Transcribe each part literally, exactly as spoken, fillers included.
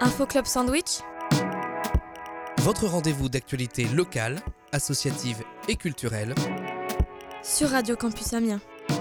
Info Club Sandwich, votre rendez-vous d'actualité locale, associative et culturelle sur Radio Campus Amiens.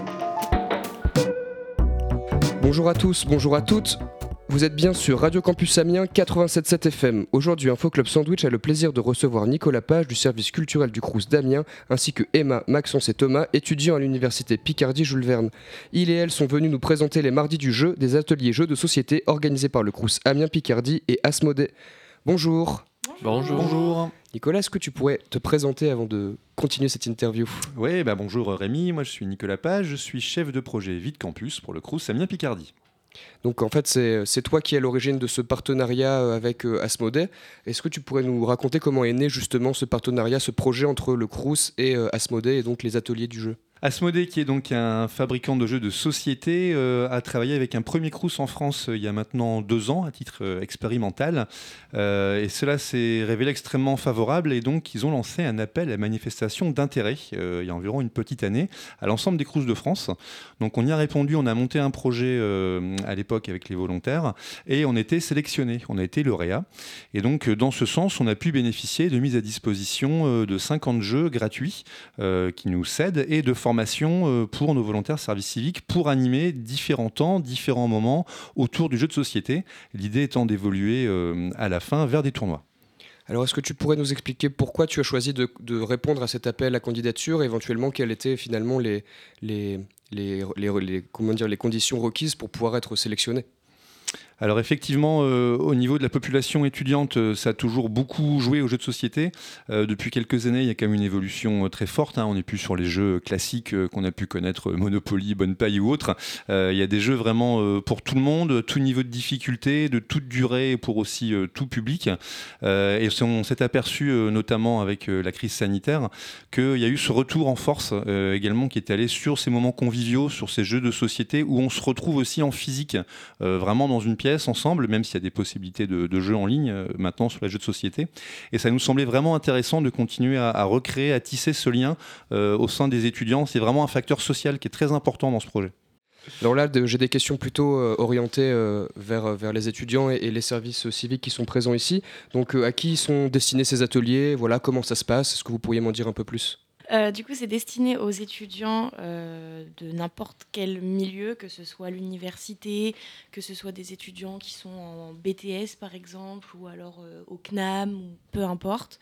Bonjour à tous, bonjour à toutes. Vous êtes bien sur Radio Campus Amiens quatre-vingt-sept virgule sept F M. Aujourd'hui, Info Club Sandwich a le plaisir de recevoir Nicolas Page du service culturel du Crous d'Amiens, ainsi que Emma, Maxence et Thomas, étudiants à l'université Picardie Jules Verne. Ils et elles sont venus nous présenter les mardis du jeu des ateliers jeux de société organisés par le Crous Amiens Picardie et Asmodée. Bonjour. Bonjour. Bonjour. Nicolas, est-ce que tu pourrais te présenter avant de continuer cette interview ? Oui, bah bonjour Rémi, moi je suis Nicolas Page, je suis chef de projet Vide Campus pour le Crous Amiens Picardie. Donc en fait, c'est, c'est toi qui es à l'origine de ce partenariat avec euh, Asmodée. Est-ce que tu pourrais nous raconter comment est né justement ce partenariat, ce projet entre le Crous et euh, Asmodée et donc les ateliers du jeu ? Asmodée, qui est donc un fabricant de jeux de société, euh, a travaillé avec un premier Crous en France euh, il y a maintenant deux ans à titre euh, expérimental. Euh, et cela s'est révélé extrêmement favorable et donc ils ont lancé un appel à manifestation d'intérêt euh, il y a environ une petite année à l'ensemble des Crous de France. Donc on y a répondu, on a monté un projet euh, à l'époque avec les volontaires et on était sélectionnés, on a été lauréats. Et donc dans ce sens, on a pu bénéficier de mise à disposition euh, de cinquante jeux gratuits euh, qui nous cèdent et de formation pour nos volontaires service civique pour animer différents temps, différents moments autour du jeu de société. L'idée étant d'évoluer euh, à la fin vers des tournois. Alors, est-ce que tu pourrais nous expliquer pourquoi tu as choisi de, de répondre à cet appel à candidature et éventuellement quelles étaient finalement les, les, les, les, les, comment dire, les conditions requises pour pouvoir être sélectionné ? Alors effectivement, euh, au niveau de la population étudiante, euh, ça a toujours beaucoup joué aux jeux de société. Euh, depuis quelques années, il y a quand même une évolution euh, très forte. Hein. On n'est plus sur les jeux classiques euh, qu'on a pu connaître, euh, Monopoly, Bonne Paille ou autres. Euh, il y a des jeux vraiment euh, pour tout le monde, tout niveau de difficulté, de toute durée, pour aussi euh, tout public. Euh, et on s'est aperçu, euh, notamment avec euh, la crise sanitaire, qu'il y a eu ce retour en force euh, également qui est allé sur ces moments conviviaux, sur ces jeux de société où on se retrouve aussi en physique, euh, vraiment dans une pièce ensemble, même s'il y a des possibilités de, de jeux en ligne euh, maintenant sur les jeux de société. Et ça nous semblait vraiment intéressant de continuer à, à recréer, à tisser ce lien euh, au sein des étudiants. C'est vraiment un facteur social qui est très important dans ce projet. Alors là, de, j'ai des questions plutôt euh, orientées euh, vers, vers les étudiants et, et les services civiques qui sont présents ici. Donc euh, à qui sont destinés ces ateliers ? Voilà, comment ça se passe ? Est-ce que vous pourriez m'en dire un peu plus ? Euh, du coup, c'est destiné aux étudiants euh, de n'importe quel milieu, que ce soit l'université, que ce soit des étudiants qui sont en B T S par exemple, ou alors euh, au C N A M, ou peu importe,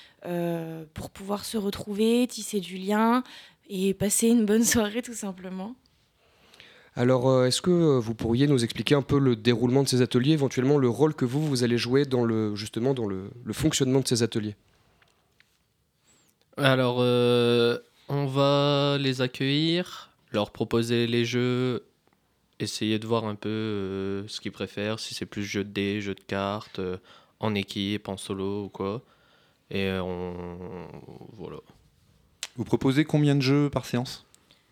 euh, pour pouvoir se retrouver, tisser du lien et passer une bonne soirée tout simplement. Alors, euh, est-ce que vous pourriez nous expliquer un peu le déroulement de ces ateliers, éventuellement le rôle que vous, vous allez jouer dans le, justement dans le, le fonctionnement de ces ateliers ? Alors, euh, on va les accueillir, leur proposer les jeux, essayer de voir un peu euh, ce qu'ils préfèrent, si c'est plus jeu de dés, jeu de cartes, euh, en équipe, en solo ou quoi. Et on... voilà. Vous proposez combien de jeux par séance ?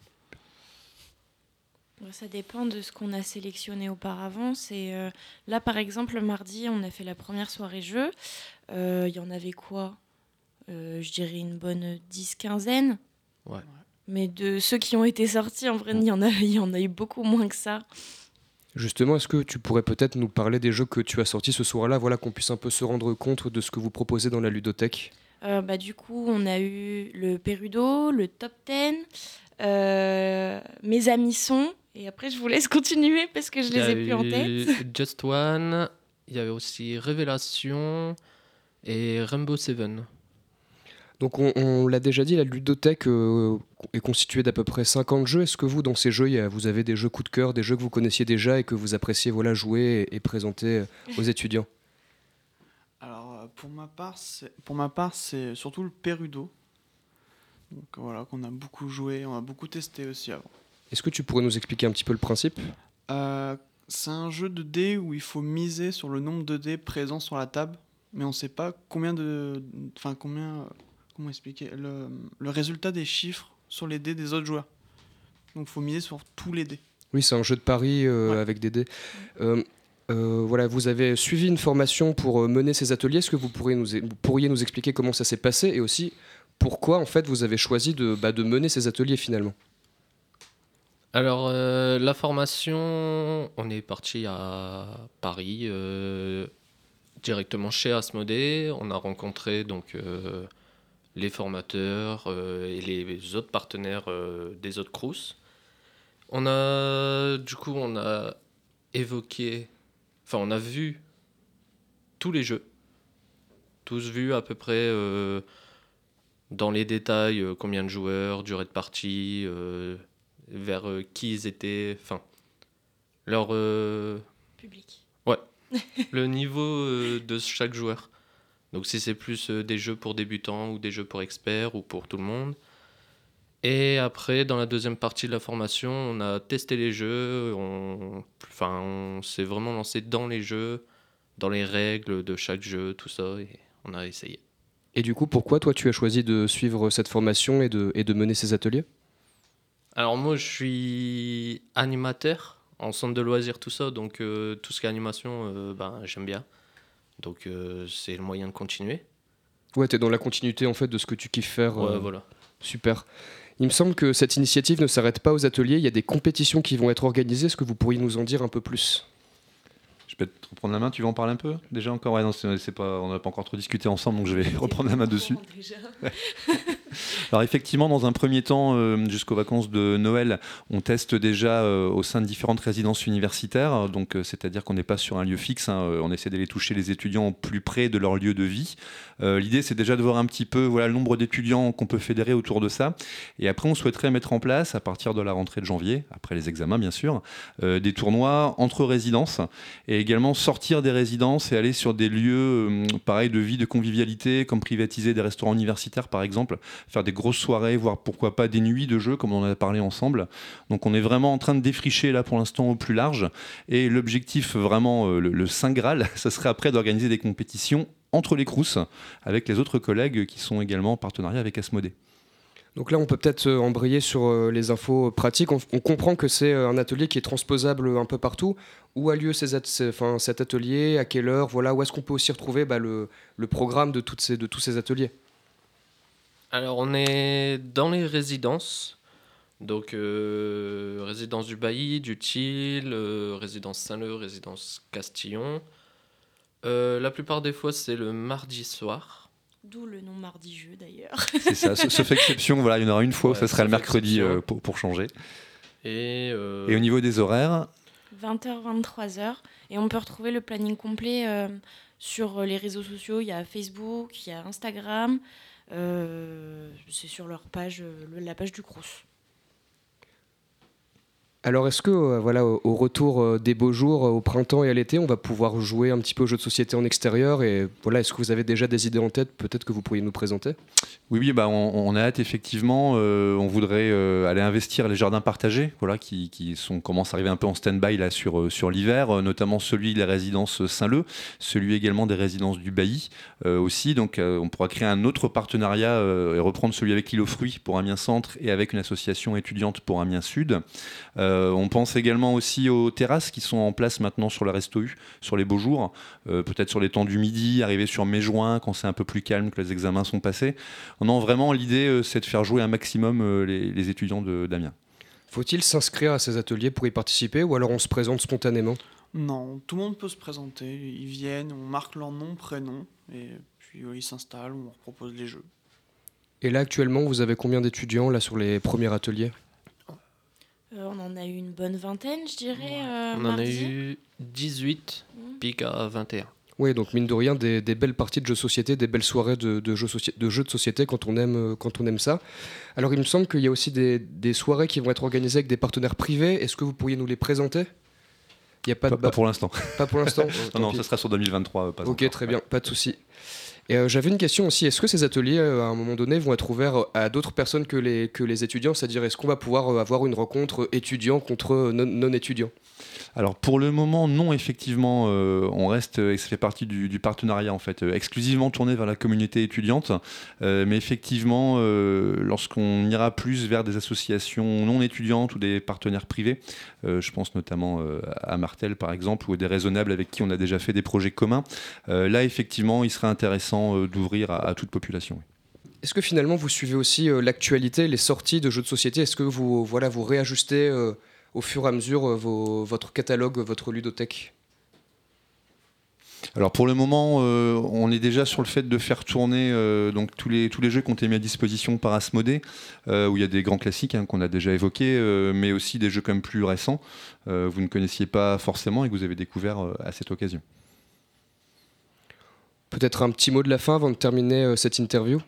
Ça dépend de ce qu'on a sélectionné auparavant. C'est, euh, là, par exemple, le mardi, on a fait la première soirée jeu. Il euh, y en avait quoi ? Euh, je dirais une bonne dix-quinzaine. Ouais. Mais de ceux qui ont été sortis, en vrai, il y en a, il y en a eu beaucoup moins que ça. Justement, est-ce que tu pourrais peut-être nous parler des jeux que tu as sortis ce soir-là, voilà, qu'on puisse un peu se rendre compte de ce que vous proposez dans la ludothèque ? euh, bah, Du coup, on a eu le Perudo, le Top dix, euh, Mes Amis sont... Et après, je vous laisse continuer parce que je les ai plus en tête. Just One, il y avait aussi Révélation et Rainbow Seven. Donc on, on l'a déjà dit, la ludothèque euh, est constituée d'à peu près cinquante jeux. Est-ce que vous, dans ces jeux, y a, vous avez des jeux coup de cœur, des jeux que vous connaissiez déjà et que vous appréciez voilà, jouer et, et présenter aux étudiants ? Alors pour ma part, c'est, pour ma part, c'est surtout le Perudo. Donc voilà, qu'on a beaucoup joué, on a beaucoup testé aussi avant. Est-ce que tu pourrais nous expliquer un petit peu le principe ? euh, C'est un jeu de dés où il faut miser sur le nombre de dés présents sur la table, mais on ne sait pas combien de... Enfin, combien... Comment expliquer le, le résultat des chiffres sur les dés des autres joueurs. Donc il faut miser sur tous les dés. Oui, c'est un jeu de paris euh, ouais. avec des dés. Euh, euh, voilà, vous avez suivi une formation pour mener ces ateliers. Est-ce que vous, pourriez nous, vous pourriez nous expliquer comment ça s'est passé et aussi pourquoi en fait, vous avez choisi de, bah, de mener ces ateliers finalement ? Alors, euh, la formation, on est parti à Paris, euh, directement chez Asmodée. On a rencontré donc euh, les formateurs euh, et les autres partenaires euh, des autres crous. On a, du coup, on a évoqué, enfin, on a vu tous les jeux, tous vus à peu près euh, dans les détails, euh, combien de joueurs, durée de partie, euh, vers euh, qui ils étaient, enfin, leur euh, Public. le niveau euh, de chaque joueur. Donc si c'est plus euh, des jeux pour débutants ou des jeux pour experts ou pour tout le monde. Et après, dans la deuxième partie de la formation, on a testé les jeux, on, enfin, on s'est vraiment lancé dans les jeux, dans les règles de chaque jeu, tout ça, et on a essayé. Et du coup, pourquoi toi tu as choisi de suivre cette formation et de, et de mener ces ateliers ? Alors moi, je suis animateur en centre de loisirs, tout ça, donc euh, tout ce qui est animation, euh, ben, j'aime bien. Donc euh, c'est le moyen de continuer. Ouais, t'es dans la continuité en fait de ce que tu kiffes faire. Ouais, euh, voilà. Super. Il me semble que cette initiative ne s'arrête pas aux ateliers, il y a des compétitions qui vont être organisées. Est-ce que vous pourriez nous en dire un peu plus ? Je peux te reprendre la main, tu veux en parler un peu déjà encore? Ouais, non, c'est, c'est pas, on n'a pas encore trop discuté ensemble, donc je vais reprendre la main dessus. Alors effectivement, dans un premier temps, euh, jusqu'aux vacances de Noël, on teste déjà euh, au sein de différentes résidences universitaires, donc euh, c'est-à-dire qu'on n'est pas sur un lieu fixe, hein, euh, on essaie d'aller toucher les étudiants au plus près de leur lieu de vie. Euh, l'idée, c'est déjà de voir un petit peu voilà, le nombre d'étudiants qu'on peut fédérer autour de ça, et après on souhaiterait mettre en place, à partir de la rentrée de janvier, après les examens bien sûr, euh, des tournois entre résidences, et également sortir des résidences et aller sur des lieux euh, pareil de vie, de convivialité, comme privatiser des restaurants universitaires par exemple, faire des grosses soirées, voire pourquoi pas des nuits de jeux comme on en a parlé ensemble. Donc on est vraiment en train de défricher là pour l'instant au plus large, et l'objectif vraiment, euh, le, le saint graal, ce serait après d'organiser des compétitions entre les crous avec les autres collègues qui sont également en partenariat avec Asmodée. Donc là, on peut peut-être euh, embrayer sur euh, les infos pratiques. On, on comprend que c'est euh, un atelier qui est transposable un peu partout. Où a lieu ces at- ces- enfin, cet atelier? À quelle heure? Voilà, où est-ce qu'on peut aussi retrouver bah, le, le programme de, toutes ces, de tous ces ateliers? Alors, on est dans les résidences. Donc, euh, résidence du Bailly, du Thiel, euh, résidence Saint-Leu, résidence Castillon. Euh, la plupart des fois, c'est le mardi soir. D'où le nom mardi jeu d'ailleurs. C'est ça, sauf exception, voilà, il y en aura une fois, Ouais, ça sera le sauf mercredi exception. euh, pour, pour changer. Et, euh, Et au niveau des horaires, vingt heures, vingt-trois heures. Et on peut retrouver le planning complet euh, sur les réseaux sociaux. Il y a Facebook, il y a Instagram. Euh, c'est sur leur page, euh, la page du Crous. Alors, est-ce que, euh, voilà, au, au retour euh, des beaux jours, euh, au printemps et à l'été, on va pouvoir jouer un petit peu aux jeux de société en extérieur? Et voilà, est-ce que vous avez déjà des idées en tête, peut-être que vous pourriez nous présenter? oui, oui, bah on, on a hâte effectivement. Euh, on voudrait euh, aller investir les jardins partagés, voilà, qui, qui sont commencent à arriver un peu en stand-by là sur euh, sur l'hiver, euh, notamment celui de la résidence Saint-Leu, celui également des résidences du Bailly euh, aussi. Donc, euh, on pourra créer un autre partenariat euh, et reprendre celui avec l'île aux fruits pour Amiens Centre et avec une association étudiante pour Amiens Sud. Euh, on pense également aussi aux terrasses qui sont en place maintenant sur la Resto U, sur les beaux jours, euh, peut-être sur les temps du midi, arriver sur mai-juin quand c'est un peu plus calme, que les examens sont passés. Non, vraiment, l'idée, euh, c'est de faire jouer un maximum euh, les, les étudiants de, d'Amiens. Faut-il s'inscrire à ces ateliers pour y participer, ou alors on se présente spontanément? Non, tout le monde peut se présenter. Ils viennent, on marque leur nom, prénom, et puis euh, ils s'installent, on leur propose les jeux. Et là, actuellement, vous avez combien d'étudiants là sur les premiers ateliers? Euh, on en a eu une bonne vingtaine, je dirais. euh, on en a mardi. eu dix-huit, Mmh. pique à vingt et un. Oui, donc mine de rien, des, des belles parties de jeux de société, des belles soirées de, de, jeux, soci- de jeux de société quand on aime, euh, quand on aime ça. Alors, il me semble qu'il y a aussi des, des soirées qui vont être organisées avec des partenaires privés. Est-ce que vous pourriez nous les présenter? Il y a pas, Pas, de pas ba- pour l'instant. pas pour l'instant. Oh, Non, tant non, pis. ça sera sur deux mille vingt-trois. euh, Pas Ok, encore. très bien, pas de souci. Et euh, j'avais une question aussi. Est-ce que ces ateliers, euh, à un moment donné, vont être ouverts à d'autres personnes que les, que les étudiants? C'est-à-dire, est-ce qu'on va pouvoir euh, avoir une rencontre étudiant contre euh, non- non-étudiants? Alors pour le moment, non, effectivement, euh, on reste, et ça fait partie du, du partenariat en fait, euh, exclusivement tourné vers la communauté étudiante. Euh, mais effectivement, euh, lorsqu'on ira plus vers des associations non étudiantes ou des partenaires privés, euh, je pense notamment euh, à Martel par exemple, ou des raisonnables avec qui on a déjà fait des projets communs, euh, là effectivement, il serait intéressant euh, d'ouvrir à, à toute population. Oui. Est-ce que finalement, vous suivez aussi euh, l'actualité, les sorties de jeux de société? Est-ce que vous, voilà, vous réajustez euh, au fur et à mesure euh, vos- votre catalogue, votre ludothèque? Alors pour le moment, euh, on est déjà sur le fait de faire tourner euh, donc tous les, tous les jeux qui ont été mis à disposition par Asmodée, euh, où il y a des grands classiques hein, qu'on a déjà évoqués, euh, mais aussi des jeux comme plus récents, euh, vous ne connaissiez pas forcément et que vous avez découvert euh, à cette occasion. Peut-être un petit mot de la fin avant de terminer euh, cette interview.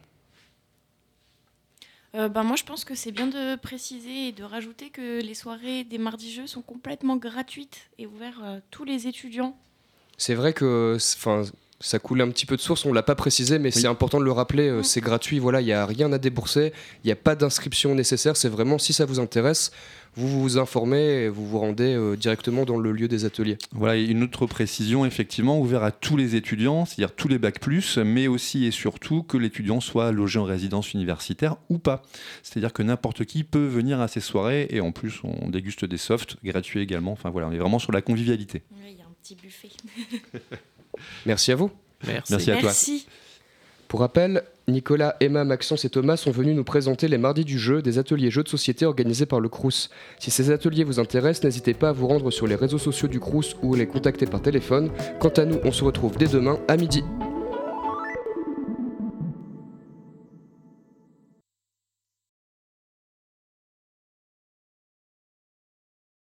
Euh, ben moi, je pense que c'est bien de préciser et de rajouter que les soirées des mardis jeux sont complètement gratuites et ouvertes à tous les étudiants. C'est vrai que enfin, ça coule un petit peu de source, on ne l'a pas précisé, mais oui. C'est important de le rappeler, euh, c'est gratuit, voilà, il n'y a rien à débourser, il n'y a pas d'inscription nécessaire, c'est vraiment, si ça vous intéresse, vous vous informez et vous vous rendez euh, directement dans le lieu des ateliers. Voilà, et une autre précision, effectivement, ouvert à tous les étudiants, c'est-à-dire tous les bacs plus, mais aussi et surtout que l'étudiant soit logé en résidence universitaire ou pas. C'est-à-dire que n'importe qui peut venir à ces soirées et en plus on déguste des softs gratuits également, enfin voilà, on est vraiment sur la convivialité. Oui, il y a un petit buffet. Merci à vous. Merci. Merci à toi. Merci. Pour rappel, Nicolas, Emma, Maxence et Thomas sont venus nous présenter les mardis du jeu, des ateliers jeux de société organisés par le Crous. Si ces ateliers vous intéressent, n'hésitez pas à vous rendre sur les réseaux sociaux du Crous ou les contacter par téléphone. Quant à nous, on se retrouve dès demain à midi.